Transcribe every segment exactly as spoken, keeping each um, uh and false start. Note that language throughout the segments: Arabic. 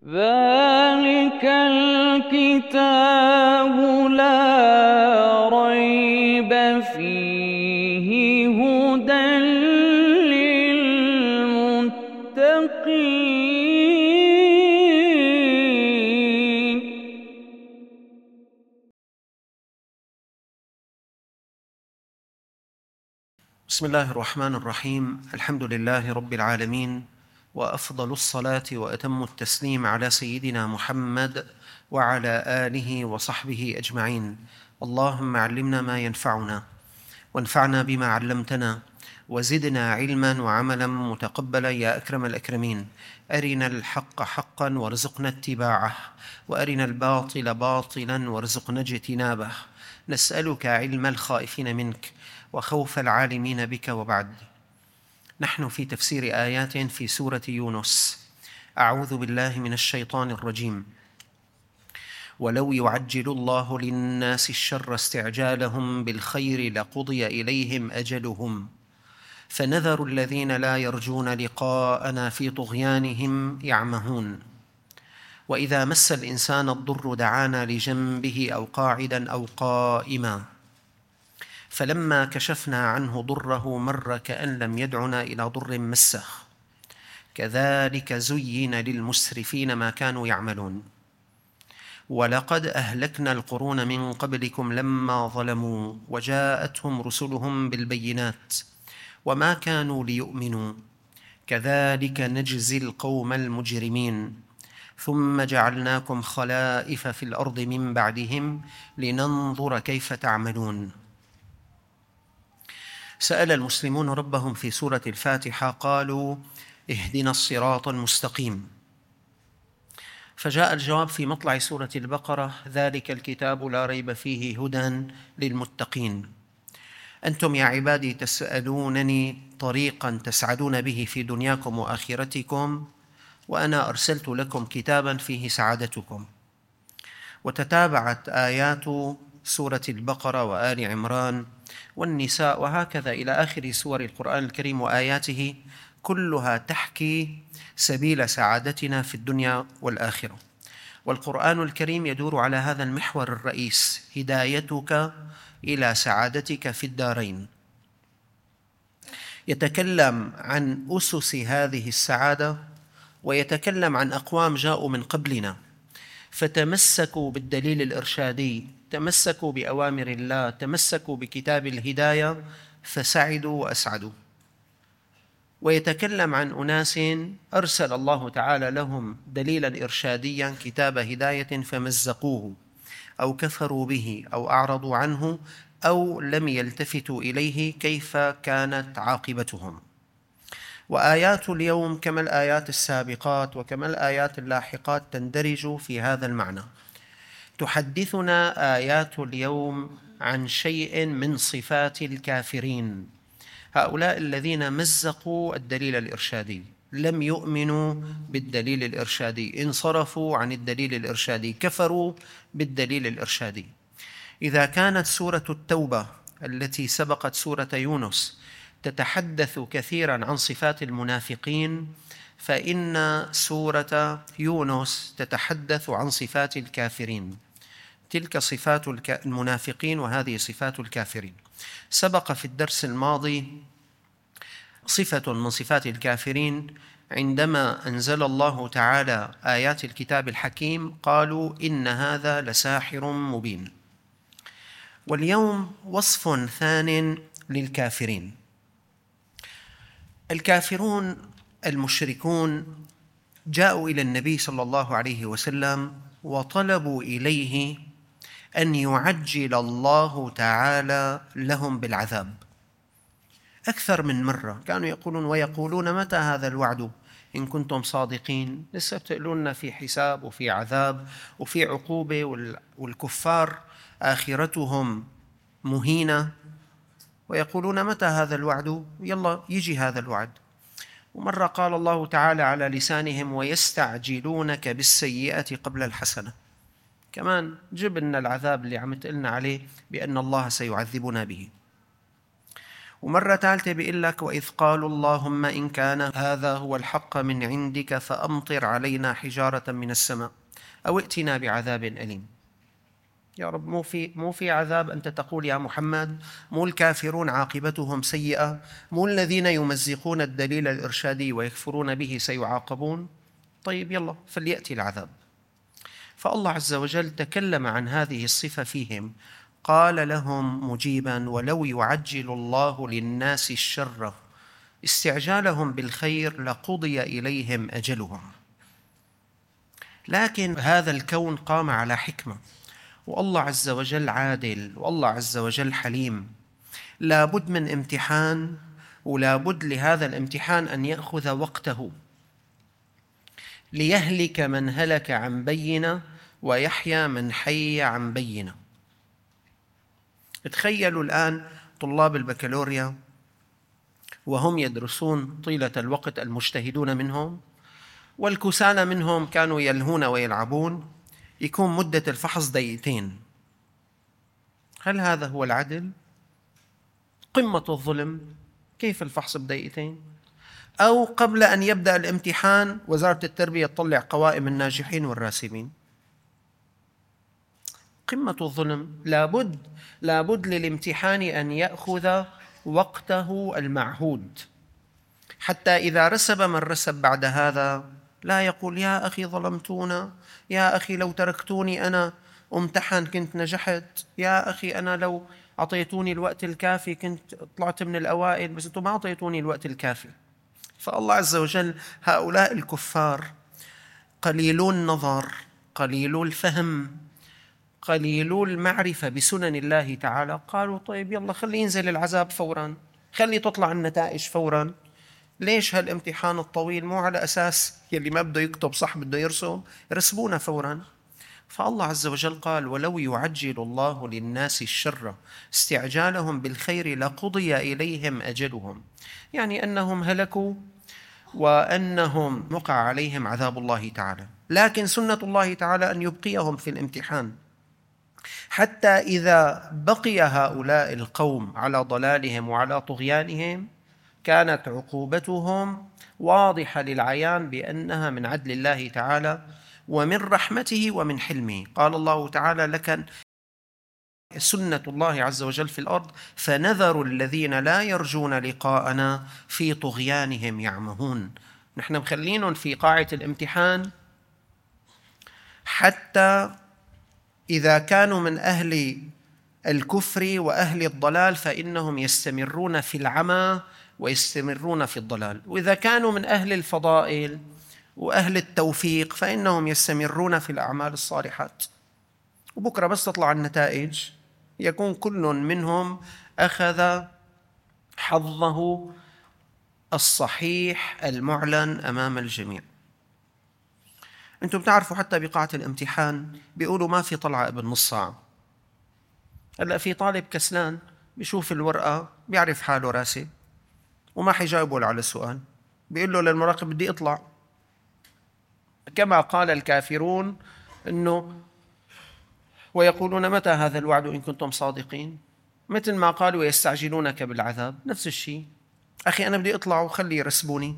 ذلك الكتاب لا ريب فيه هدى للمتقين. بسم الله الرحمن الرحيم. الحمد لله رب العالمين، وأفضل الصلاة وأتم التسليم على سيدنا محمد وعلى آله وصحبه أجمعين. اللهم علمنا ما ينفعنا وانفعنا بما علمتنا وزدنا علما وعملا متقبلا يا أكرم الأكرمين. أرنا الحق حقا وارزقنا اتباعه، وأرنا الباطل باطلا وارزقنا اجتنابه. نسألك علم الخائفين منك وخوف العالمين بك. وبعد، نحن في تفسير آيات في سورة يونس. أعوذ بالله من الشيطان الرجيم. ولو يعجل الله للناس الشر استعجالهم بالخير لقضي إليهم أجلهم فنذر الذين لا يرجون لقاءنا في طغيانهم يعمهون. وإذا مس الإنسان الضر دعانا لجنبه أو قاعدا أو قائما فلما كشفنا عنه ضره مر كأن لم يدعنا إلى ضر مسه كذلك زين للمسرفين ما كانوا يعملون. ولقد أهلكنا القرون من قبلكم لما ظلموا وجاءتهم رسلهم بالبينات وما كانوا ليؤمنوا كذلك نجزي القوم المجرمين ثم جعلناكم خلائف في الأرض من بعدهم لننظر كيف تعملون. سأل المسلمون ربهم في سورة الفاتحة قالوا اهدنا الصراط المستقيم، فجاء الجواب في مطلع سورة البقرة ذلك الكتاب لا ريب فيه هدى للمتقين. أنتم يا عبادي تسألونني طريقا تسعدون به في دنياكم وآخرتكم، وأنا أرسلت لكم كتابا فيه سعادتكم. وتتابعت آيات سورة البقرة وآل عمران والنساء وهكذا إلى آخر سور القرآن الكريم وآياته، كلها تحكي سبيل سعادتنا في الدنيا والآخرة. والقرآن الكريم يدور على هذا المحور الرئيس: هدايتك إلى سعادتك في الدارين. يتكلم عن أسس هذه السعادة، ويتكلم عن أقوام جاءوا من قبلنا فتمسكوا بالدليل الإرشادي، تمسكوا بأوامر الله، تمسكوا بكتاب الهداية فسعدوا وأسعدوا. ويتكلم عن أناس أرسل الله تعالى لهم دليلا إرشاديا كتاب هداية فمزقوه أو كفروا به أو أعرضوا عنه أو لم يلتفتوا إليه، كيف كانت عاقبتهم. وآيات اليوم كما الآيات السابقات وكما الآيات اللاحقات تندرج في هذا المعنى. تحدثنا آيات اليوم عن شيء من صفات الكافرين، هؤلاء الذين مزقوا الدليل الإرشادي، لم يؤمنوا بالدليل الإرشادي، انصرفوا عن الدليل الإرشادي، كفروا بالدليل الإرشادي. إذا كانت سورة التوبة التي سبقت سورة يونس تتحدث كثيرا عن صفات المنافقين، فإن سورة يونس تتحدث عن صفات الكافرين. تلك صفات المنافقين وهذه صفات الكافرين. سبق في الدرس الماضي صفة من صفات الكافرين عندما أنزل الله تعالى آيات الكتاب الحكيم قالوا إن هذا لساحر مبين. واليوم وصف ثان للكافرين. الكافرون المشركون جاءوا إلى النبي صلى الله عليه وسلم وطلبوا إليه أن يعجل الله تعالى لهم بالعذاب أكثر من مرة. كانوا يقولون ويقولون متى هذا الوعد إن كنتم صادقين؟ لسه بتقولون في حساب وفي عذاب وفي عقوبة، والكفار آخرتهم مهينة، ويقولون متى هذا الوعد؟ يلا يجي هذا الوعد. ومرة قال الله تعالى على لسانهم ويستعجلونك بالسيئة قبل الحسنة. كمان جب لنا العذاب اللي عم تقلنا عليه بأن الله سيعذبنا به. ومرة ثالثة بيقول لك وإذ قالوا اللهم إن كان هذا هو الحق من عندك فأمطر علينا حجارة من السماء أو ائتنا بعذاب أليم. يا رب مو في مو في عذاب أنت تقول يا محمد؟ مو الكافرون عاقبتهم سيئة؟ مو الذين يمزقون الدليل الإرشادي ويكفرون به سيعاقبون؟ طيب يلا فليأتي العذاب. فالله عز وجل تكلم عن هذه الصفة فيهم، قال لهم مجيبا ولو يعجل الله للناس الشر استعجالهم بالخير لقضي إليهم أجلهم. لكن هذا الكون قام على حكمة، والله عز وجل عادل، والله عز وجل حليم. لا بد من امتحان، ولا بد لهذا الامتحان أن يأخذ وقته، ليهلك من هلك عن بينة ويحيى من حي عن بينة. تخيلوا الآن طلاب البكالوريا وهم يدرسون طيلة الوقت، المجتهدون منهم والكسالى منهم كانوا يلهون ويلعبون، يكون مدة الفحص دقيقتين. هل هذا هو العدل؟ قمة الظلم. كيف الفحص بدقيقتين؟ أو قبل أن يبدأ الامتحان وزارة التربية تطلع قوائم الناجحين والراسبين. قمة الظلم. لابد لابد للامتحان أن يأخذ وقته المعهود، حتى إذا رسب من رسب بعد هذا لا يقول يا أخي ظلمتونا، يا أخي لو تركتوني أنا امتحن كنت نجحت، يا أخي أنا لو أعطيتوني الوقت الكافي كنت طلعت من الأوائل، بس أنتم ما أعطيتوني الوقت الكافي. فالله عز وجل هؤلاء الكفار قليلو النظر، قليلو الفهم، قليلو المعرفة بسنن الله تعالى، قالوا طيب يلا خلي ينزل العذاب فورا، خلي تطلع النتائج فورا. ليش هالامتحان الطويل؟ مو على أساس يلي ما بده يكتب صح بده يرسم، يرسبونا فورا. فالله عز وجل قال ولو يعجل الله للناس الشر استعجالهم بالخير لقضي إليهم أجلهم، يعني أنهم هلكوا وأنهم وقع عليهم عذاب الله تعالى. لكن سنة الله تعالى أن يبقيهم في الامتحان حتى إذا بقي هؤلاء القوم على ضلالهم وعلى طغيانهم كانت عقوبتهم واضحة للعيان بأنها من عدل الله تعالى ومن رحمته ومن حلمه. قال الله تعالى لك سنة الله عز وجل في الأرض فنذر الذين لا يرجون لقاءنا في طغيانهم يعمهون. نحن مخلينهم في قاعة الامتحان حتى إذا كانوا من أهل الكفر وأهل الضلال فإنهم يستمرون في العمى ويستمرون في الضلال، وإذا كانوا من أهل الفضائل وأهل التوفيق فإنهم يستمرون في الأعمال الصالحات. وبكرة بس تطلع النتائج يكون كل منهم أخذ حظه الصحيح المعلن أمام الجميع. أنتم بتعرفوا حتى بقاعة الامتحان بيقولوا ما في طلعة ابن نص ساعة. هلأ في طالب كسلان بيشوف الورقة بيعرف حاله راسب وما حيجاوبه على السؤال، بيقول له للمراقب بدي أطلع، كما قال الكافرون إنه ويقولون متى هذا الوعد إن كنتم صادقين، مثل ما قالوا يستعجلونك بالعذاب، نفس الشيء. أخي أنا بدي أطلع وخلي يرسبوني،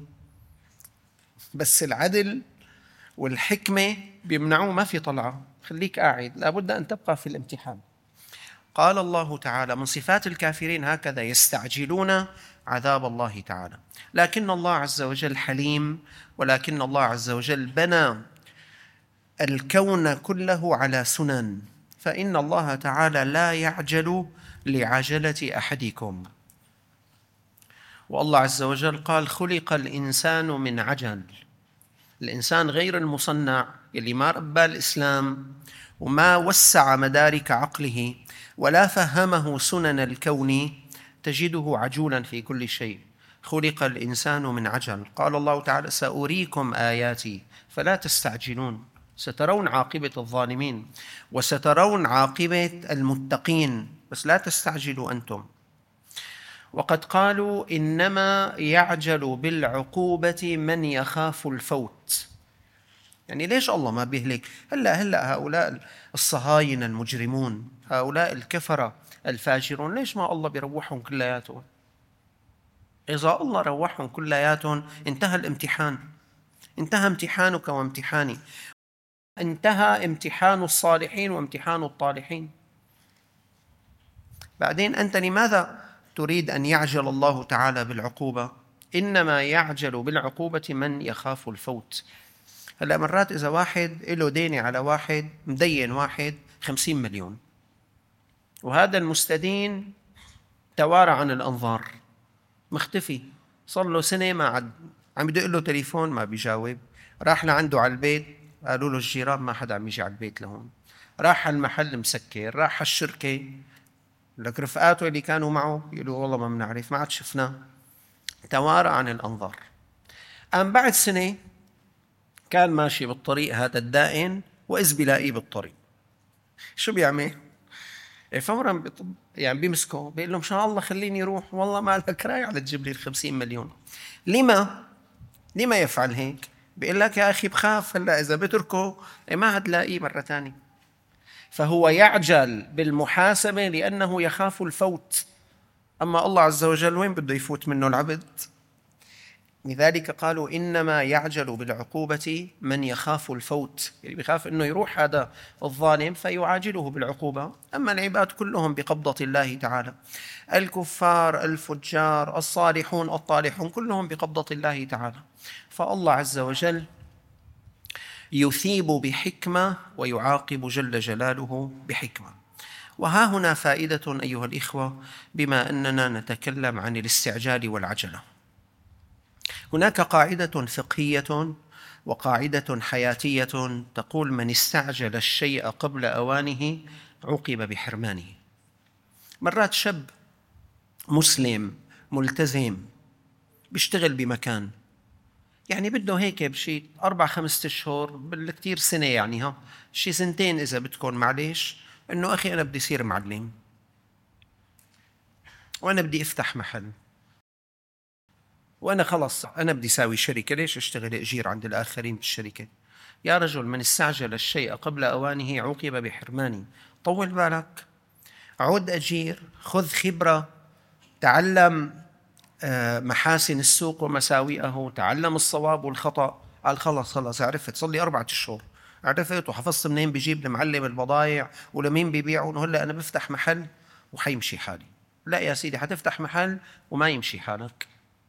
بس العدل والحكمة بيمنعوه، ما في طلعة، خليك قاعد، لابد أن تبقى في الامتحان. قال الله تعالى من صفات الكافرين هكذا يستعجلون عذاب الله تعالى. لكن الله عز وجل حليم، ولكن الله عز وجل بنى الكون كله على سنن، فإن الله تعالى لا يعجل لعجلة أحدكم. والله عز وجل قال خلق الإنسان من عجل. الإنسان غير المصنع اللي ما ربى الإسلام وما وسع مدارك عقله ولا فهمه سنن الكون تجده عجولا في كل شيء. خلق الإنسان من عجل. قال الله تعالى سأريكم آياتي فلا تستعجلون، سترون عاقبة الظالمين وسترون عاقبة المتقين، بس لا تستعجلوا أنتم. وقد قالوا إنما يعجل بالعقوبة من يخاف الفوت. يعني ليش الله ما بيهلك؟ هلأ هلأ هؤلاء الصهاينة المجرمون، هؤلاء الكفرة الفاجرون، ليش ما الله بيروحهم كلياتهم؟ إذا الله روحهم كلياتهم انتهى الامتحان، انتهى امتحانك وامتحاني، انتهى امتحان الصالحين وامتحان الطالحين. بعدين أنت لماذا تريد أن يعجل الله تعالى بالعقوبة؟ إنما يعجل بالعقوبة من يخاف الفوت. هلأ مرات إذا واحد له ديني على واحد، مدين واحد خمسين مليون، وهذا المستدين توارى عن الأنظار، مختفي، صار له سنة ما عد، عم يدق له تليفون ما بيجاوب، راح لعنده على البيت قالوا له الجيران ما حدا عم يجي على البيت لهون، راح على المحل مسكر، راح على الشركة لك رفقاته اللي كانوا معه يقولوا والله ما بنعرف، ما عاد شفناه، توارى عن الأنظار. قام بعد سنة كان ماشي بالطريق هذا الدائن وإذ بلاقيه بالطريق، شو بيعمل؟ فورا يعني بيمسكه بيقول له إن شاء الله خليني أروح، والله ما لك راي على تجيب لي الخمسين مليون. لما؟ لما يفعل هيك؟ بيقول لك يا أخي بخاف هلا إذا بتركه ما هتلاقيه مرة تانية. فهو يعجل بالمحاسبة لأنه يخاف الفوت. أما الله عز وجل وين بده يفوت منه العبد؟ لذلك قالوا إنما يعجل بالعقوبة من يخاف الفوت، يعني بيخاف أنه يروح هذا الظالم فيعاجله بالعقوبة. أما العباد كلهم بقبضة الله تعالى، الكفار الفجار الصالحون الطالحون كلهم بقبضة الله تعالى. فالله عز وجل يثيب بحكمة ويعاقب جل جلاله بحكمة. وها هنا فائدة أيها الإخوة بما أننا نتكلم عن الاستعجال والعجلة. هناك قاعدة فقهية وقاعدة حياتية تقول من استعجل الشيء قبل أوانه عوقب بحرمانه. مرات شاب مسلم ملتزم بيشتغل بمكان، يعني بده هيك بشي أربع خمسة أشهر بالكتير سنة، يعني ها شي سنتين إذا بدكم معليش، إنه أخي أنا بدي أصير معلم وأنا بدي أفتح محل وأنا خلص أنا بدي ساوي شركة، ليش أشتغل أجير عند الآخرين بالشركة؟ يا رجل من استعجل الشيء قبل أوانه عوقب بحرمانه. طول بالك، عد أجير، خذ خبرة، تعلم محاسن السوق ومساوئه، تعلم الصواب والخطأ. قال خلص خلص عرفت، صار لي أربعة أشهر عرفت وحفظت منين بيجيب المعلم البضائع ولمين بيبيعون، وهلا أنا بفتح محل وحيمشي حالي. لا يا سيدي، حتفتح محل وما يمشي حالك.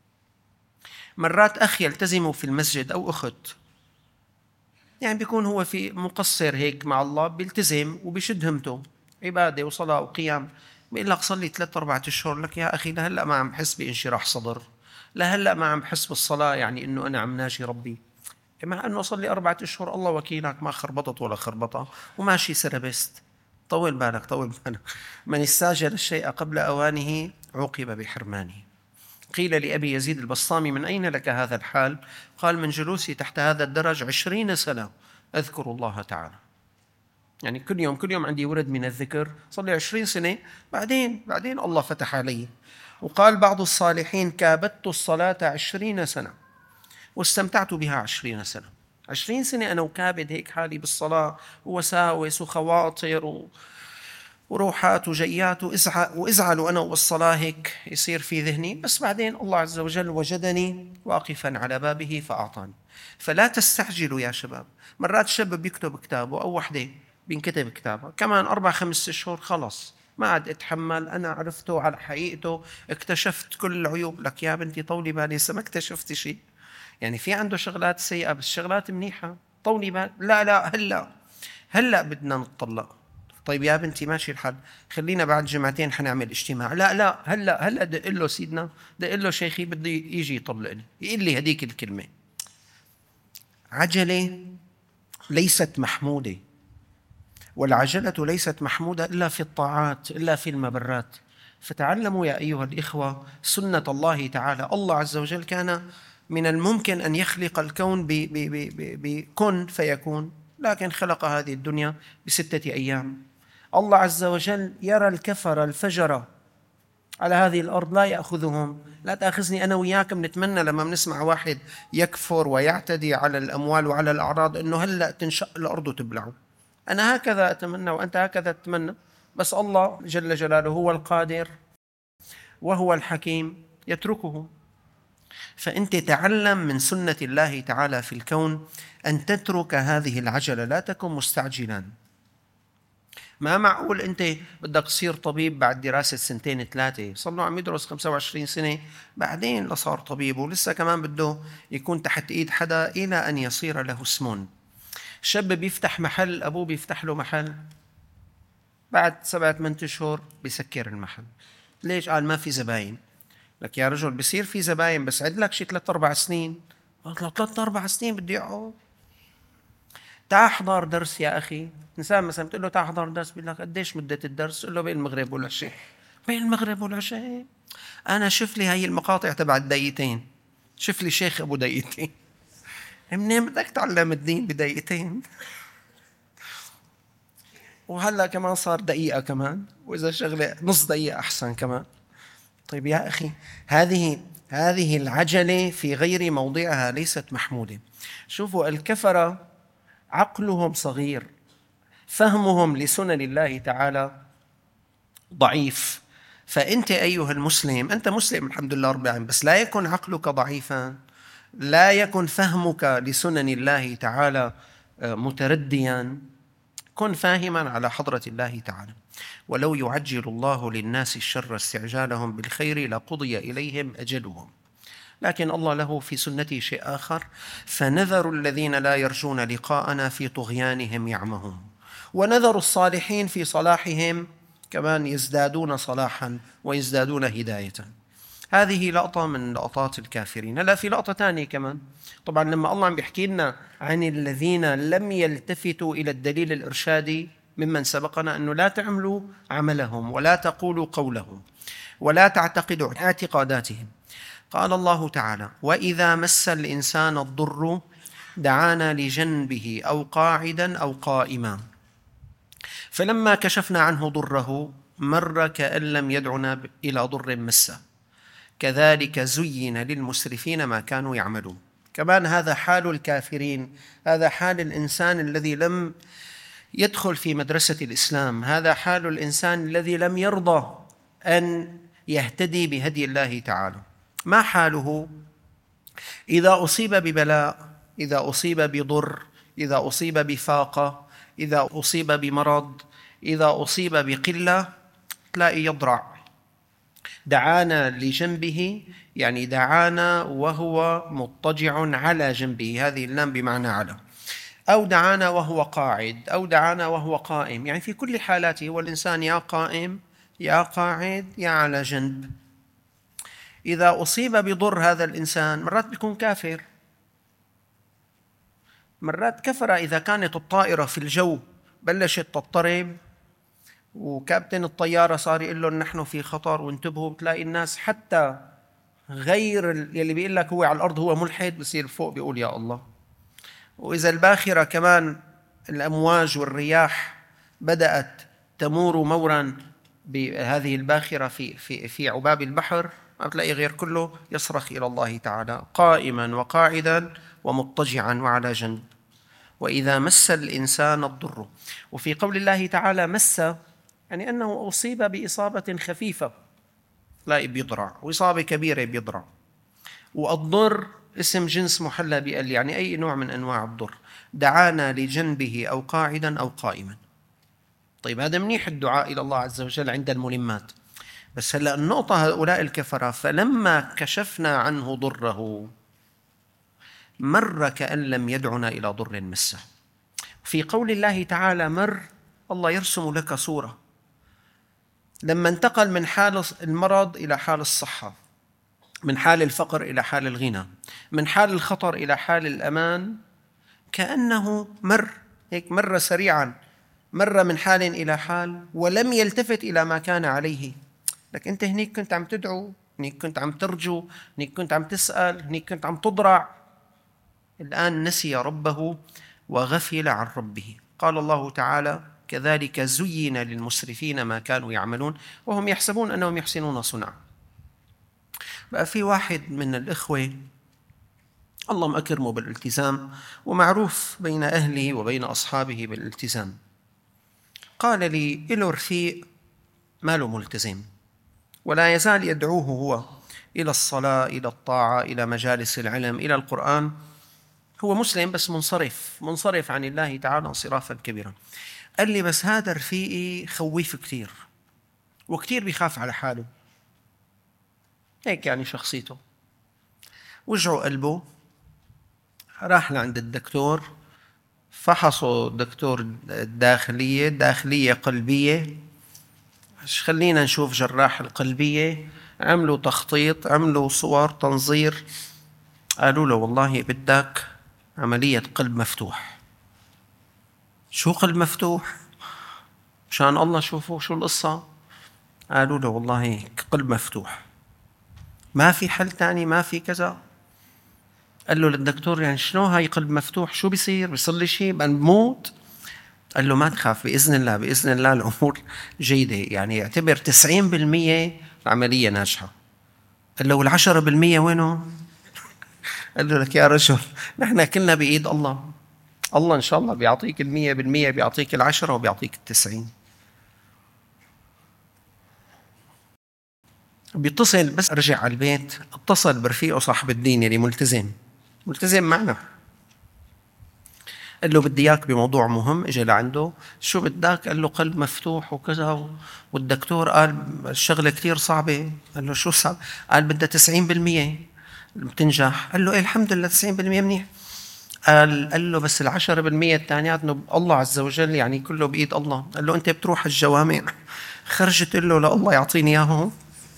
مرات أخ يلتزم في المسجد أو أخت، يعني بيكون هو في مقصر هيك مع الله، بيلتزم وبيشد همته عبادة وصلاة وقيام، بيقول لك صلي ثلاثة أربعة أشهر، لك يا أخي لهلأ ما عم بحس بانشراح صدر، لهلأ ما عم بحس بالصلاة يعني إنه أنا عم ناجي ربي، مع أنه صلي أربعة أشهر الله وكيلك ما خربطت ولا خربطة وماشي سربست. طول بالك طول بالك، من استعجل الشيء قبل أوانه عوقب بحرمانه. قيل لأبي يزيد البسطامي من أين لك هذا الحال؟ قال من جلوسي تحت هذا الدرج عشرين سنة أذكر الله تعالى، يعني كل يوم كل يوم عندي ورد من الذكر، صار لي عشرين سنة، بعدين بعدين الله فتح علي. وقال بعض الصالحين كابدت الصلاة عشرين سنة واستمتعت بها عشرين سنة. عشرين سنة أنا وكابد هيك حالي بالصلاة ووساوس وخواطر و... وروحات وجيات وإزعل, وإزعل وأنا والصلاة هيك يصير في ذهني، بس بعدين الله عز وجل وجدني واقفا على بابه فأعطاني. فلا تستعجلوا يا شباب. مرات شاب بيكتب كتابه أو وحدة بينكتب كتابه، كمان أربع خمس أشهر خلص ما عاد أتحمل، أنا عرفته على حقيقته، اكتشفت كل العيوب. لك يا بنتي طولي بالي، لسه ما اكتشفت شيء، يعني في عنده شغلات سيئة بس شغلات منيحة، طولي بالي. لا لا هلأ هلأ بدنا نتطلق. طيب يا بنتي ماشي الحال، خلينا بعد جمعتين حنعمل اجتماع. لا لا هلا هلا دق له سيدنا، دق له شيخي بدي يجي يطلقني، يقول لي هديك الكلمة. عجلة ليست محمودة، والعجلة ليست محمودة إلا في الطاعات إلا في المبرات. فتعلموا يا أيها الإخوة سنة الله تعالى. الله عز وجل كان من الممكن أن يخلق الكون بكن فيكون، لكن خلق هذه الدنيا بستة أيام. الله عز وجل يرى الكفر الفجرة على هذه الأرض لا يأخذهم. لا تأخذني أنا وياكم نتمنى لما بنسمع واحد يكفر ويعتدي على الأموال وعلى الأعراض أنه هلأ تنشق الأرض وتبلعه. أنا هكذا أتمنى وأنت هكذا تتمنى، بس الله جل جلاله هو القادر وهو الحكيم يتركه. فأنت تعلم من سنة الله تعالى في الكون أن تترك هذه العجلة، لا تكن مستعجلا. ما معقول أنت بدك تصير طبيب بعد دراسة سنتين ثلاثة، صار له عم يدرس خمسة وعشرين سنة بعدين لصار طبيب، ولسه كمان بده يكون تحت إيد حدا إلى أن يصير له اسم. شاب بيفتح محل، أبوه بيفتح له محل، بعد سبعة ثمانية أشهر بيسكر المحل. ليش؟ قال ما في زباين. لك يا رجل بصير في زباين بس عد لك شي ثلاث أربع سنين. قلت له ثلاث أربع سنين بدي أقعد؟ تعال احضر درس يا أخي. إنسان مثلا بتقول له تعال احضر درس، بيقول لك قديش مدة الدرس؟ قل له بين المغرب والعشاء. بين المغرب والعشاء؟ أنا شوف لي هاي المقاطع تبع الدقيقتين، شوف لي شيخ أبو دقيقتين. منين بدك تعلم الدين بدقيقتين؟ وهلا كمان صار دقيقة كمان، وإذا شغلة نص دقيقة أحسن كمان. طيب يا أخي، هذه هذه العجلة في غير موضعها، ليست محمودة. شوفوا الكفرة عقلهم صغير، فهمهم لسنن الله تعالى ضعيف. فأنت أيها المسلم، أنت مسلم الحمد لله رب العالمين، بس لا يكن عقلك ضعيفا، لا يكن فهمك لسنن الله تعالى مترديا، كن فاهما على حضرة الله تعالى. ولو يعجل الله للناس الشر استعجالهم بالخير لقضي إليهم أجلهم، لكن الله له في سنته شيء آخر. فنذر الذين لا يرجون لقاءنا في طغيانهم يعمهون، ونذر الصالحين في صلاحهم كمان يزدادون صلاحا ويزدادون هداية. هذه لقطة من لقطات الكافرين. لا، في لقطة تانية كمان. طبعا لما الله عم بيحكي لنا عن الذين لم يلتفتوا إلى الدليل الإرشادي ممن سبقنا، أنه لا تعملوا عملهم ولا تقولوا قولهم ولا تعتقدوا اعتقاداتهم. قال الله تعالى: وإذا مس الإنسان الضر دعانا لجنبه أو قاعدا أو قائما فلما كشفنا عنه ضره مر كأن لم يدعنا إلى ضر مسه كذلك زين للمسرفين ما كانوا يعملون. كمان هذا حال الكافرين، هذا حال الإنسان الذي لم يدخل في مدرسة الإسلام، هذا حال الإنسان الذي لم يرضى أن يهتدي بهدي الله تعالى. ما حاله إذا أصيب ببلاء، إذا أصيب بضر، إذا أصيب بفاقة، إذا أصيب بمرض، إذا أصيب بقلة، تلاقي يضرع. دعانا لجنبه يعني دعانا وهو مضطجع على جنبه، هذه اللام بمعنى على، أو دعانا وهو قاعد، أو دعانا وهو قائم، يعني في كل حالاته هو الإنسان يا قائم يا قاعد يا على جنب. إذا أصيب بضر هذا الإنسان مرات بيكون كافر، مرات كفر. إذا كانت الطائرة في الجو بلشت تضطرب وكابتن الطيارة صار يقول لهم نحن في خطر وانتبهوا، بتلاقي الناس حتى غير اللي بيقول لك هو على الأرض هو ملحد بصير فوق بيقول يا الله. وإذا الباخرة كمان الأمواج والرياح بدأت تمور مورا بهذه الباخرة في في في عباب البحر، ما بتلاقي غير كله يصرخ إلى الله تعالى قائما وقاعدا ومضطجعا وعلى جنب. وإذا مس الإنسان الضر، وفي قول الله تعالى مس يعني أنه أصيب بإصابة خفيفة لا بيضرع، وإصابة كبيرة بيضرع. والضر اسم جنس محلى بأل، يعني أي نوع من أنواع الضر. دعانا لجنبه أو قاعدا أو قائما. طيب هذا منيح الدعاء إلى الله عز وجل عند الملمات، بس هلأ النقطة هؤلاء الكفرة فلما كشفنا عنه ضره مر كأن لم يدعنا إلى ضر مسه. في قول الله تعالى مر، الله يرسم لك صورة لما انتقل من حال المرض إلى حال الصحة، من حال الفقر إلى حال الغنى، من حال الخطر إلى حال الأمان، كأنه مر هيك، مر سريعا، مر من حال إلى حال ولم يلتفت إلى ما كان عليه. لك أنت هنيك كنت عم تدعو، هنيك كنت عم ترجو، هنيك كنت عم تسأل، هنيك كنت عم تضرع، الآن نسي ربه وغفل عن ربه. قال الله تعالى كذلك زين للمسرفين ما كانوا يعملون وهم يحسبون أنهم يحسنون صنعا. بقى في واحد من الإخوة الله مأكرمه بالالتزام ومعروف بين أهله وبين أصحابه بالالتزام، قال لي إله رفيق ما له ملتزم ولا يزال يدعوه هو إلى الصلاة، إلى الطاعة، إلى مجالس العلم، إلى القرآن. هو مسلم بس منصرف منصرف عن الله تعالى انصرافا كبيرا. قال لي بس هذا رفيقي خويف كتير وكتير بيخاف على حاله، هيك يعني شخصيته. وجعوا قلبه، راح لعند الدكتور، فحصوا دكتور الداخلية داخلية قلبية، خلينا نشوف جراح القلبية، عملوا تخطيط، عملوا صور تنظير، قالوا له والله بدك عملية قلب مفتوح. شو قلب مفتوح؟ مشان الله شوفوا شو القصة. قالوا له والله قلب مفتوح، ما في حل تاني، ما في كذا. قال له للدكتور يعني شنو هاي قلب مفتوح، شو بيصير، بيصير لي شيء بموت؟ قال له ما تخاف، بإذن الله بإذن الله الأمور جيدة، يعني اعتبر تسعين بالمية العملية ناجحة. قال له والعشرة بالمية وينه؟ قال له لك يا رجل نحن كلنا بإيد الله، الله إن شاء الله بيعطيك المية بالمية، بيعطيك العشرة وبيعطيك التسعين. بيتصل، بس رجع على البيت اتصل برفيقه صاحب الدين اللي ملتزم ملتزم معنا، قال له بدي اياك بموضوع مهم. اجى لعنده، شو بدك؟ قال له قلب مفتوح وكذا، والدكتور قال الشغله كتير صعبه. قال له شو صعب؟ قال بدها تسعين بالمية بتنجح. قال له ايه الحمد لله تسعين بالمية منيح. قال قال له بس العشرة بالمية الثانيات انه الله عز وجل يعني كله بايد الله. قال له انت بتروح الجوامع، خرجت له لله يعطيني اياهم.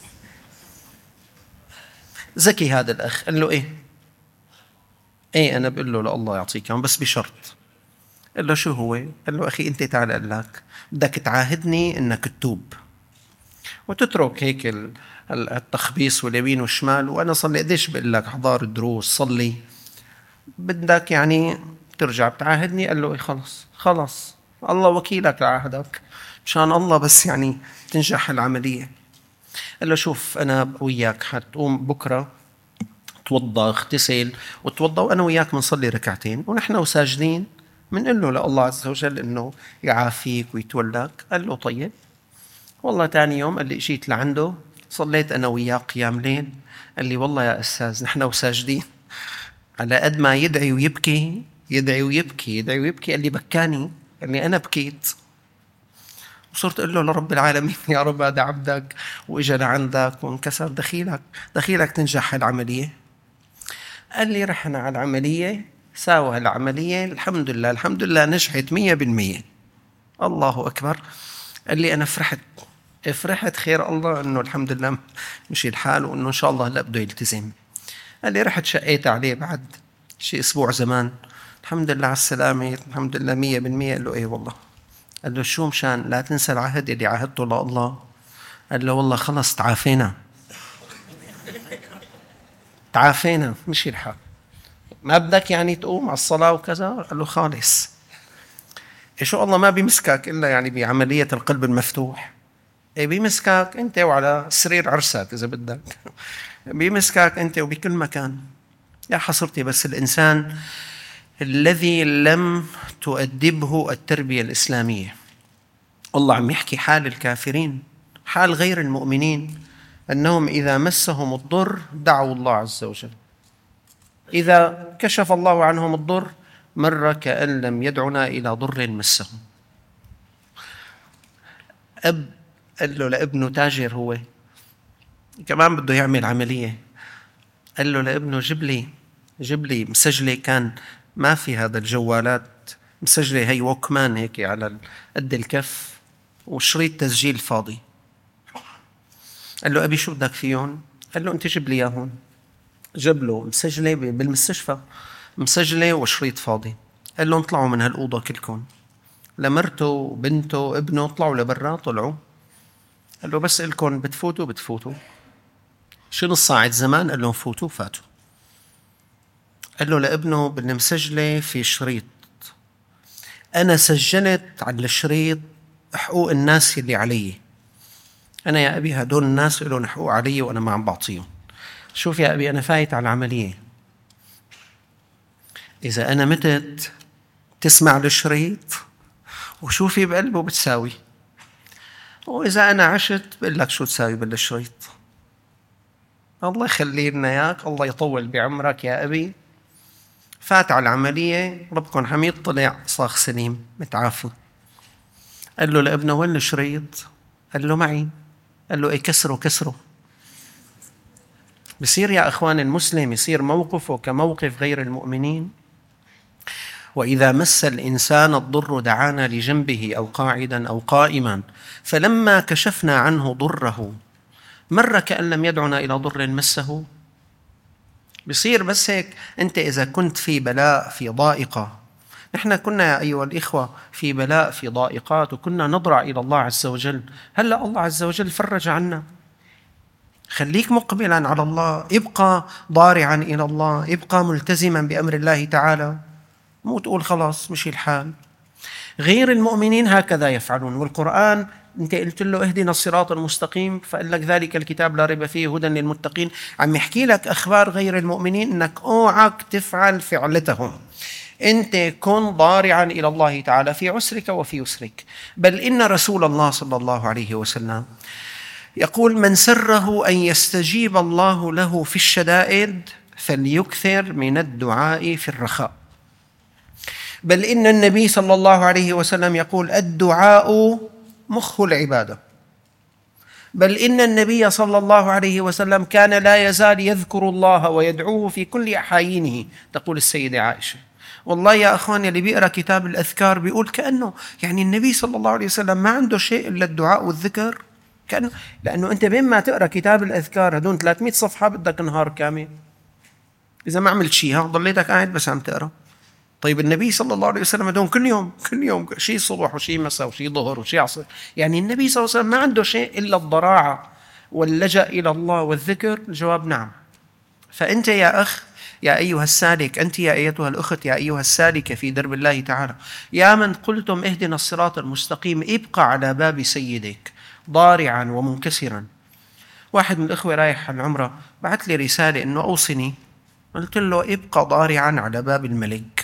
ذكي هذا الاخ، قال له ايه ايه انا بقول له لله يعطيك بس بشرط. قال له شو هو؟ قال له اخي انت تعال قال لك بدك تعاهدني انك تتوب وتترك هيك التخبيص واليمين والشمال، وانا صار لي قديش بقول لك احضار الدروس صلي، بدك يعني ترجع بتعاهدني. قال له ايه خلص خلص الله وكيلك لعهدك، مشان الله بس يعني تنجح العملية. قال له شوف انا وياك حتقوم بكره توضى اغتسل وتوضى، وانا وياك بنصلي ركعتين ونحن وساجدين بنقول له لله عز وجل انه يعافيك ويتولاك. قال له طيب. والله تاني يوم قال لي اجيت لعنده، صليت انا وياك قيام ليل. قال لي والله يا استاذ نحن وساجدين على قد ما يدعي ويبكي يدعي ويبكي يدعي ويبكي، قال لي بكاني، قال لي انا بكيت وصرت اقول له لرب العالمين يا رب هذا عبدك واجا لعندك وانكسر دخيلك دخيلك تنجح العملية. قال لي رحنا على العملية، ساوى العملية الحمد لله الحمد لله نجحت مية بالمية، الله أكبر. قال لي أنا فرحت فرحت خير الله أنه الحمد لله مشي الحال وأنه إن شاء الله هلأ بده يلتزم. قال لي رحت شقيت عليه بعد شي أسبوع زمان، الحمد لله على السلامة الحمد لله مية بالمية. قال له إيه والله. قال له شو مشان لا تنسى العهد اللي عهدته لله. قال له والله خلص تعافينا تعافينا مشي الحال، ما بدك يعني تقوم على الصلاة وكذا؟ قال له خالص. إيه شو الله ما بيمسكك إلا يعني بعملية القلب المفتوح، إيه بيمسكك أنت وعلى سرير عرسك إذا بدك، بيمسكك أنت وبكل مكان. يا حصرتي بس الإنسان الذي لم تؤدبه التربية الإسلامية. الله عم يحكي حال الكافرين، حال غير المؤمنين، أنهم إذا مسهم الضر دعوا الله عز وجل، إذا كشف الله عنهم الضر مر كأن لم يدعنا إلى ضر مسهم. أب قال له لابنه تاجر، هو كمان بده يعمل عملية، قال له لابنه جيب لي جيب لي مسجلة، كان ما في هذا الجوالات، مسجلة هي ووكمان هيك على قد الكف وشريط تسجيل فاضي. قال له أبي شو بدك فيهم؟ قال له أنت جيب لي إياهم. جاب له مسجلة بالمستشفى، مسجلة وشريط فاضي. قال له اطلعوا من هالأوضة كلكم، لمرته وبنته ابنه طلعوا لبرا. طلعوا، قال له بس إلكم بتفوتوا بتفوتوا شو نص ساعة زمان؟ قال لهم فوتوا فاتوا. قال له لابنه بالمسجلة في شريط، أنا سجلت على الشريط حقوق الناس اللي علي، أنا يا أبي هدول الناس لهم حقوق علي وأنا ما عم بعطيهم. شوف يا أبي أنا فايت على العملية، إذا أنا متت تسمع الشريط وشوفي بقلبه بتساوي، وإذا أنا عشت بقول لك شو تساوي بالشريط. الله يخلي لنا إياك، الله يطول بعمرك يا أبي. فات على العملية، ربكم حميد، طلع صاغ سليم متعافى. قال له لابنه وين الشريط؟ قال له معي. قال له إيه كسره كسره. بصير يا أخوان المسلم يصير موقفه كموقف غير المؤمنين. وإذا مس الإنسان الضر دعانا لجنبه أو قاعدا أو قائما، فلما كشفنا عنه ضره مر كأن لم يدعنا إلى ضر مسه. بصير بس هيك. أنت إذا كنت في بلاء، في ضائقة، نحن كنا يا أيها الإخوة في بلاء، في ضائقات، وكنا نضرع إلى الله عز وجل. هلأ الله عز وجل فرج عنا. خليك مقبلا على الله، ابقى ضارعا إلى الله، ابقى ملتزما بأمر الله تعالى، مو تقول خلاص مشي الحال. غير المؤمنين هكذا يفعلون. والقرآن أنت قلت له اهدنا الصراط المستقيم، فقال لك ذلك الكتاب لا ريب فيه هدى للمتقين. عم يحكي لك أخبار غير المؤمنين أنك اوعك تفعل فعلتهم. أنت كن ضارعا إلى الله تعالى في عسرك وفي يسرك. بل إن رسول الله صلى الله عليه وسلم يقول: من سره أن يستجيب الله له في الشدائد فليكثر من الدعاء في الرخاء. بل إن النبي صلى الله عليه وسلم يقول: الدعاء مخ العبادة. بل إن النبي صلى الله عليه وسلم كان لا يزال يذكر الله ويدعوه في كل أحايينه. تقول السيدة عائشة: والله يا أخواني اللي بيقرأ كتاب الأذكار بيقول كأنه يعني النبي صلى الله عليه وسلم ما عنده شيء إلا الدعاء والذكر. كأنه لأنه أنت بين ما تقرأ كتاب الأذكار هدون ثلاثمئة صفحة بدك نهار كامل إذا ما عملت شيء، ها ضليتك قاعد بس عم تقرأ. طيب النبي صلى الله عليه وسلم هدون كل يوم كل يوم شيء صبح وشيء مساء وشيء ظهر وشيء عصر. يعني النبي صلى الله عليه وسلم ما عنده شيء إلا الضراعة واللجأ إلى الله والذكر. الجواب نعم. فأنت يا أخ، يا أيها السالك، أنت يا أيتها الأخت، يا أيها السالكة في درب الله تعالى، يا من قلتم اهدنا الصراط المستقيم، ابقى على باب سيدك ضارعا ومنكسرا. واحد من الأخوة رايح العمرة بعث لي رسالة إنه أوصني. قلت له: ابقى ضارعا على باب الملك.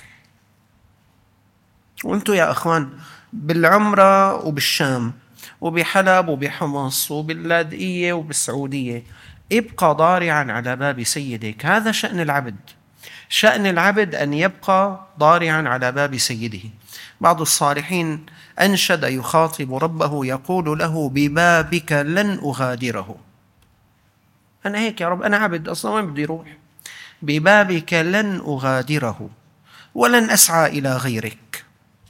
وانتم يا أخوان بالعمرة وبالشام وبحلب وبحمص وباللاذقية وبالسعودية، ابقى ضارعا على باب سيدك. هذا شأن العبد. شأن العبد أن يبقى ضارعا على باب سيده. بعض الصالحين أنشد يخاطب ربه يقول له: ببابك لن أغادره. أنا هيك يا رب، أنا عبد أصلا، وين بدي روح؟ ببابك لن أغادره ولن أسعى إلى غيرك.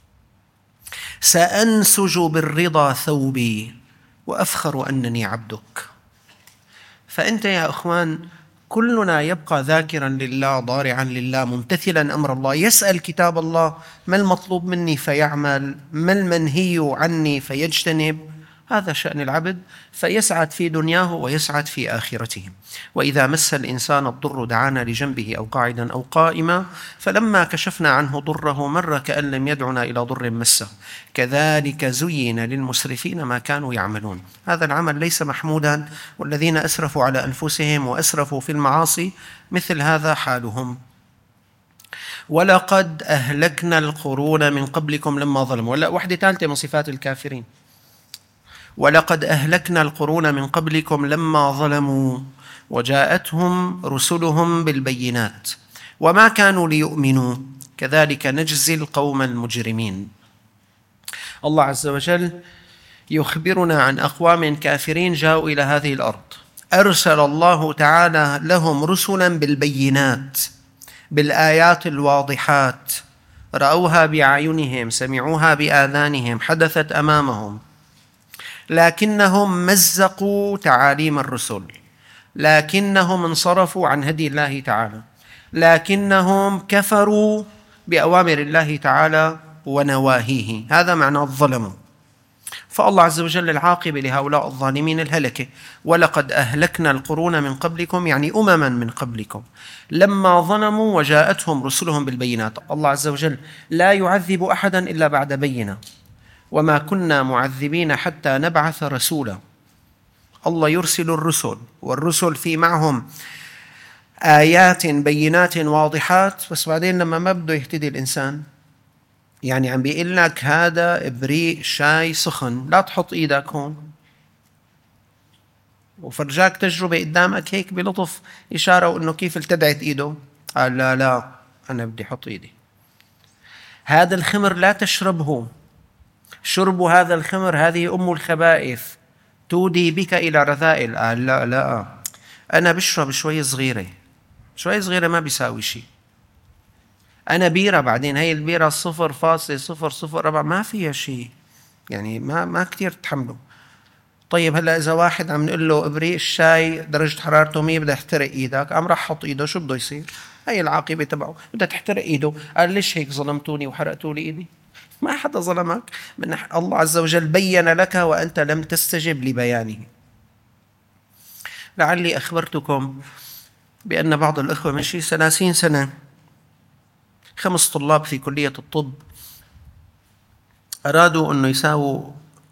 سأنسج بالرضا ثوبي وأفخر أنني عبدك. فأنت يا أخوان كلنا يبقى ذاكرا لله، ضارعا لله، ممتثلا أمر الله، يسأل كتاب الله: ما المطلوب مني فيعمل، ما المنهي عني فيجتنب. هذا شأن العبد، فيسعد في دنياه ويسعد في آخرته. وإذا مس الإنسان الضر دعانا لجنبه أو قاعدا أو قائما، فلما كشفنا عنه ضره مر كأن لم يدعنا إلى ضر مسه. كذلك زين للمسرفين ما كانوا يعملون. هذا العمل ليس محمودا، والذين أسرفوا على أنفسهم وأسرفوا في المعاصي مثل هذا حالهم. ولقد أهلكنا القرون من قبلكم لما ظلموا. ولا واحدة ثالثة من صفات الكافرين: ولقد أهلكنا القرون من قبلكم لما ظلموا وجاءتهم رسلهم بالبينات وما كانوا ليؤمنوا كذلك نجزي القوم المجرمين. الله عز وجل يخبرنا عن أقوام كافرين جاءوا إلى هذه الأرض، أرسل الله تعالى لهم رسلا بالبينات، بالآيات الواضحات، رأوها بأعينهم، سمعوها بآذانهم، حدثت أمامهم، لكنهم مزقوا تعاليم الرسل، لكنهم انصرفوا عن هدي الله تعالى، لكنهم كفروا بأوامر الله تعالى ونواهيه. هذا معنى الظلم. فالله عز وجل العاقبة لهؤلاء الظالمين الهلكة. ولقد أهلكنا القرون من قبلكم، يعني أمما من قبلكم، لما ظلموا وجاءتهم رسلهم بالبينات. الله عز وجل لا يعذب أحدا إلا بعد بينة، وما كنا معذبين حتى نبعث رسولا. الله يرسل الرسل، والرسل في معهم آيات بينات واضحات، بس بعدين لما ما بده يهتدي الإنسان، يعني عم بيقول لك هذا إبريق شاي سخن، لا تحط إيدك هون. وفرجاك تجربة قدامك هيك بلطف إشارة وإنه كيف التدعت إيده، قال لا لا أنا بدي أحط إيدي. هذا الخمر لا تشربه، شرب هذا الخمر هذه أم الخبائث تودي بك إلى رذائل. قال لا لا أنا بشرب شوي صغيرة، شوي صغيرة ما بيساوي شيء، أنا بيرة بعدين هي البيرة صفر فاصلة صفر صفر ربع ما فيها شيء، يعني ما ما كتير تحمله. طيب هلا إذا واحد عم نقول له إبريق الشاي درجة حرارته مية بدها تحترق إيدك، عم راح حط إيده، شو بده يصير؟ هي العاقبة تبعه، بدها تحترق إيده. قال ليش هيك ظلمتوني وحرقتوا لي إيدي؟ ما حدا ظلمك، من الله عز وجل بين لك وأنت لم تستجب لبيانه. لعلي أخبرتكم بأن بعض الأخوة من شي ثلاثين سنة خمس طلاب في كلية الطب أرادوا أنه يساووا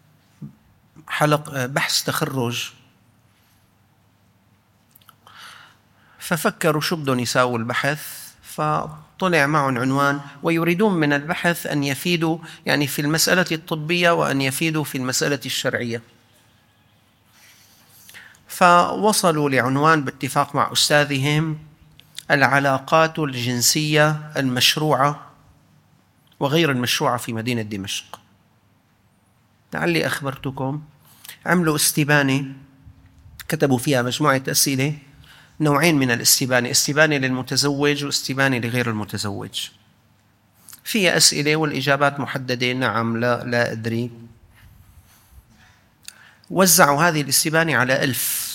حلق بحث تخرج، ففكروا شو بدهم يساووا البحث، فطلع معهم عنوان ويريدون من البحث أن يفيدوا يعني في المسألة الطبية وأن يفيدوا في المسألة الشرعية. فوصلوا لعنوان باتفاق مع أستاذهم: العلاقات الجنسية المشروعة وغير المشروعة في مدينة دمشق. لعلي أخبرتكم عملوا استبانة كتبوا فيها مجموعة أسئلة، نوعين من الاستبانة، استبانة للمتزوج واستبانة لغير المتزوج. فيها أسئلة والإجابات محددة نعم لا لا أدري. وزعوا هذه الاستبانة على ألف،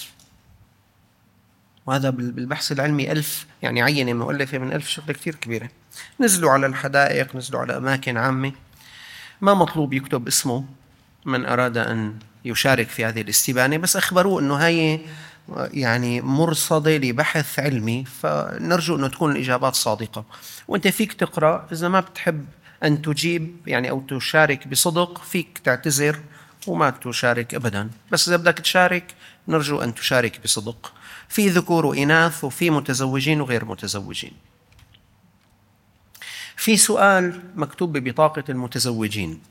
وهذا بالبحث العلمي ألف يعني عينة مؤلفة من ألف شغلة كتير كبيرة. نزلوا على الحدائق، نزلوا على أماكن عامة، ما مطلوب يكتب اسمه من أراد أن يشارك في هذه الاستبانة، بس أخبروه أنه هاي يعني مرصدة لبحث علمي، فنرجو أنه تكون الإجابات صادقة. وأنت فيك تقرأ، إذا ما بتحب أن تجيب يعني أو تشارك بصدق فيك تعتذر وما تشارك أبدا، بس إذا بدك تشارك نرجو أن تشارك بصدق. في ذكور وإناث وفي متزوجين وغير متزوجين. في سؤال مكتوب ببطاقة المتزوجين: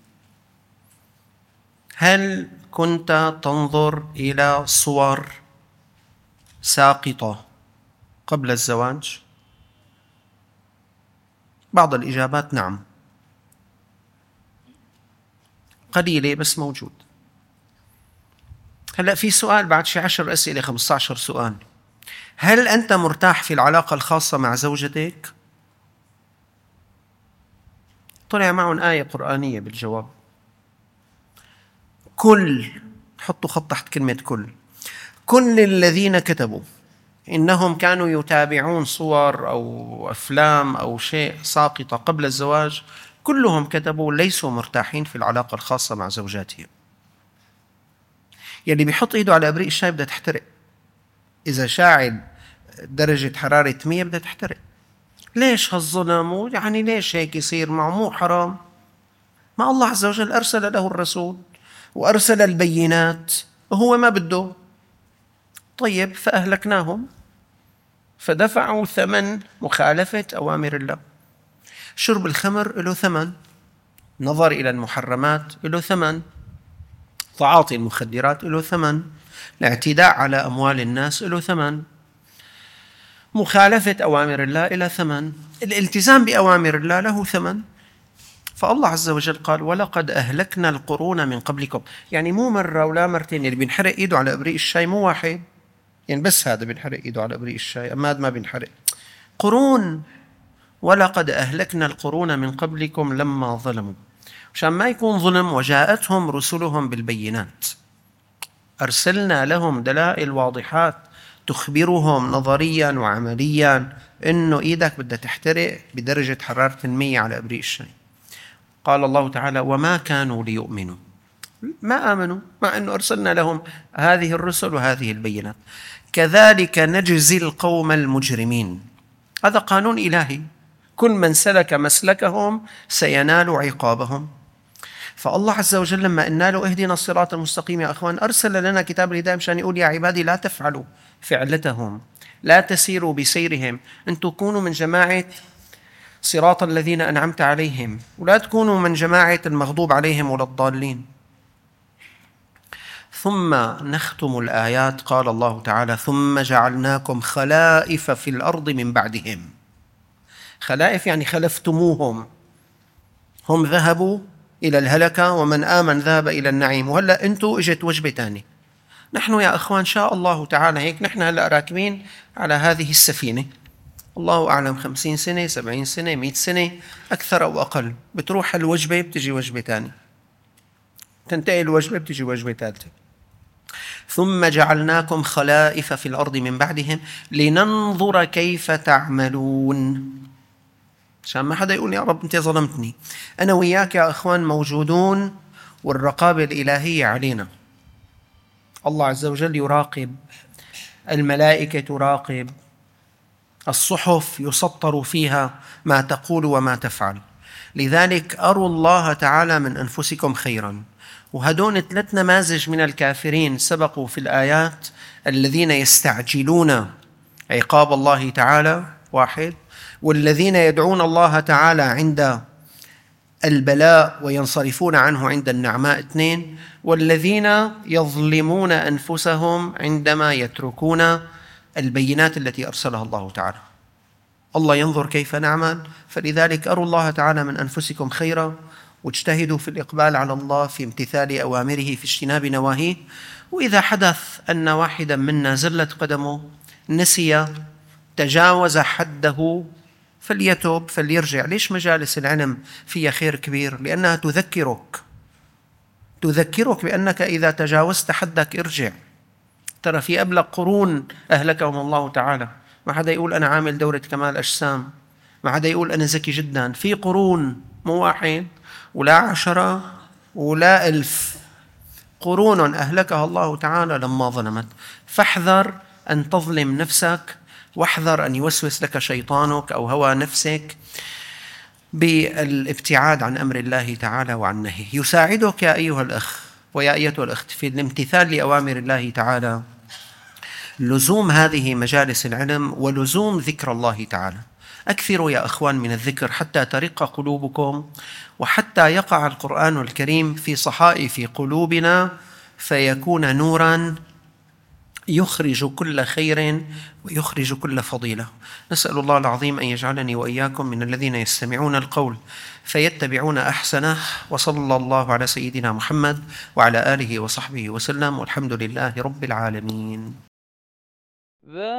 هل كنت تنظر إلى صور ساقطة قبل الزواج؟ بعض الإجابات نعم، قليلة بس موجود. هلأ في سؤال بعد شي عشر أسئلة خمسة عشر سؤال: هل أنت مرتاح في العلاقة الخاصة مع زوجتك؟ طلع معهم آية قرآنية بالجواب. كل، حطوا خط تحت كلمة كل، كل الذين كتبوا إنهم كانوا يتابعون صور أو أفلام أو شيء ساقطة قبل الزواج، كلهم كتبوا ليسوا مرتاحين في العلاقة الخاصة مع زوجاتهم. يلي بيحط إيده على إبريق الشاي بدها تحترق، إذا شاعل درجة حرارة مية بدها تحترق. ليش هالظلم؟ يعني ليش هيك يصير؟ معه مو حرام؟ ما الله عز وجل أرسل له الرسول وأرسل البينات وهو ما بده. طيب فأهلكناهم، فدفعوا ثمن مخالفة أوامر الله. شرب الخمر له ثمن، نظر إلى المحرمات له ثمن، تعاطي المخدرات له ثمن، الاعتداء على أموال الناس له ثمن، مخالفة أوامر الله له ثمن، الالتزام بأوامر الله له ثمن. فالله عز وجل قال: ولقد أهلكنا القرون من قبلكم. يعني مو مرة ولا مرتين، اللي بينحرق إيده على إبريق الشاي مو واحد، يعني بس هذا بينحرق إيده على إبريق الشاي، أما هذا ما بينحرق. قرون، ولقد أهلكنا القرون من قبلكم لما ظلموا، عشان ما يكون ظلم. وجاءتهم رسلهم بالبينات، أرسلنا لهم دلائل واضحات تخبرهم نظريا وعمليا إنه إيدك بدها تحترق بدرجة حرارة المية على إبريق الشاي. قال الله تعالى: وما كانوا ليؤمنوا، ما آمنوا مع أنه أرسلنا لهم هذه الرسل وهذه البينات. كذلك نجزي القوم المجرمين. هذا قانون إلهي، كل من سلك مسلكهم سينال عقابهم. فالله عز وجل لما قلنا له اهدنا الصراط المستقيم يا أخوان، أرسل لنا كتاب الهداية مشان يقول: يا عبادي لا تفعلوا فعلتهم، لا تسيروا بسيرهم، أنتم كونوا من جماعة صراط الذين أنعمت عليهم، ولا تكونوا من جماعة المغضوب عليهم ولا الضالين. ثم نختم الآيات. قال الله تعالى: ثم جعلناكم خلائف في الأرض من بعدهم. خلائف يعني خلفتموهم، هم ذهبوا إلى الهلكة ومن آمن ذهب إلى النعيم، وهلأ أنتوا إجت وجبة تانية. نحن يا أخوان شاء الله تعالى هيك، نحن هلأ راكبين على هذه السفينة، الله أعلم خمسين سنة، سبعين سنة، مئة سنة، أكثر أو أقل، بتروح الوجبة بتجي وجبة تانية، تنتهي الوجبة بتجي وجبة ثالثة. ثم جعلناكم خلائف في الأرض من بعدهم لننظر كيف تعملون، عشان ما حدا يقول يا رب أنت ظلمتني. أنا وياك يا أخوان موجودون والرقابة الإلهية علينا، الله عز وجل يراقب، الملائكة تراقب، الصحف يسطر فيها ما تقول وما تفعل. لذلك أروا الله تعالى من أنفسكم خيرا. وهدون ثلاث نماذج من الكافرين سبقوا في الآيات، الذين يستعجلون عقاب الله تعالى واحد، والذين يدعون الله تعالى عند البلاء وينصرفون عنه عند النعماء اثنين، والذين يظلمون أنفسهم عندما يتركون البينات التي أرسلها الله تعالى. الله ينظر كيف نعمل، فلذلك أروا الله تعالى من أنفسكم خيرا، واجتهدوا في الإقبال على الله في امتثال أوامره في اجتناب نواهيه. وإذا حدث أن واحدا منا زلت قدمه، نسي، تجاوز حده، فليتوب، فليرجع. ليش مجالس العلم فيها خير كبير؟ لأنها تذكرك تذكرك بأنك إذا تجاوزت حدك ارجع. ترى في أبلغ قرون أهلكهم الله تعالى، ما حدا يقول أنا عامل دورة كمال أجسام، ما حدا يقول أنا ذكي جدا. في قرون، مو واحد ولا عشرة ولا ألف، قرون أهلكها الله تعالى لما ظلمت. فاحذر أن تظلم نفسك، واحذر أن يوسوس لك شيطانك أو هوى نفسك بالابتعاد عن أمر الله تعالى وعن نهيه. يساعدك يا أيها الأخ ويا أيتها الأخت في الامتثال لأوامر الله تعالى لزوم هذه مجالس العلم ولزوم ذكر الله تعالى. أكثروا يا أخوان من الذكر حتى ترق قلوبكم، وحتى يقع القرآن الكريم في صحائف قلوبنا فيكون نوراً يخرج كل خير ويخرج كل فضيلة. نسأل الله العظيم أن يجعلني وإياكم من الذين يستمعون القول فيتبعون أحسنه. وصلى الله على سيدنا محمد وعلى آله وصحبه وسلم، والحمد لله رب العالمين.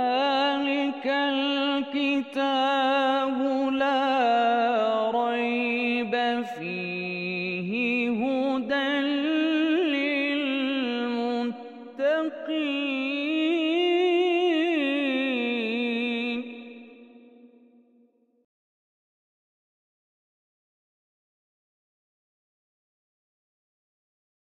ذلك الكتاب لا ريب